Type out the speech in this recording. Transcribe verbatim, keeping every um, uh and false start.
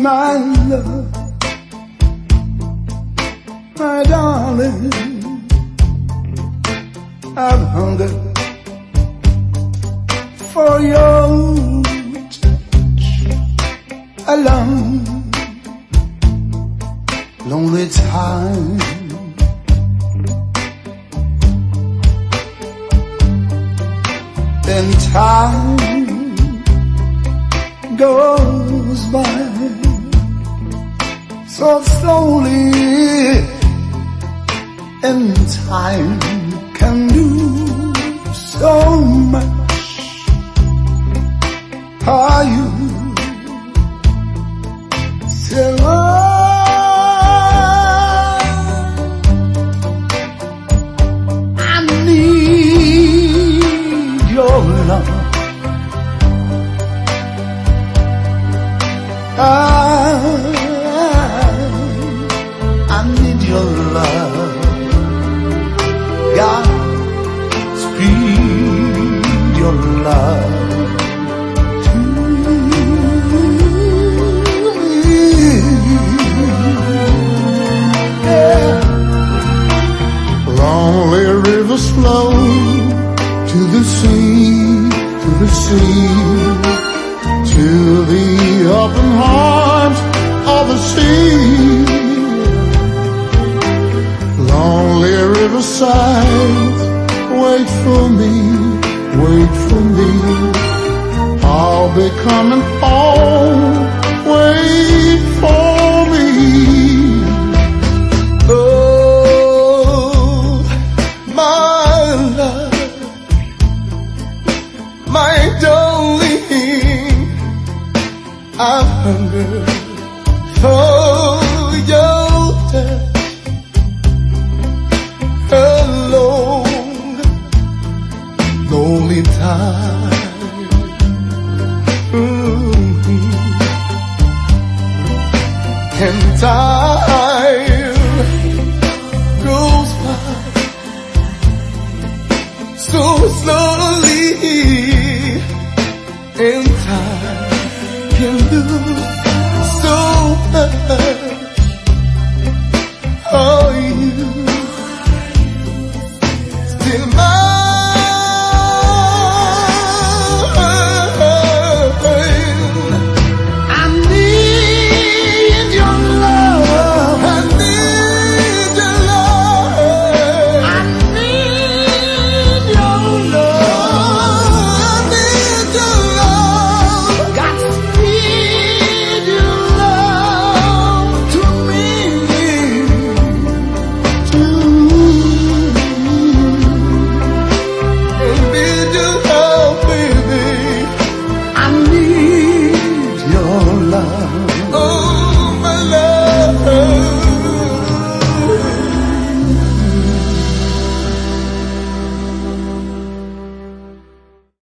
my love, my darling, I've hungered for your touch. A long, lonely time. Then time goes by so slowly, and time can do so much. Are you still alive? I need your love. I, I need your love. Godspeed your love to me. Yeah. Lonely rivers flow to the sea, to the sea, to the open arms of the sea. Lonely riverside, wait for me, wait for me. I'll be coming home, wait for me. Oh, my love, my darling, I've hungered for your touch. Alone, lonely time. Mm-hmm. And time goes by so slowly, and time can do so much. Oh, you still mine. I need your love. I need your love. I need your love. I need your love. Godspeed your love to me. To oh, my love.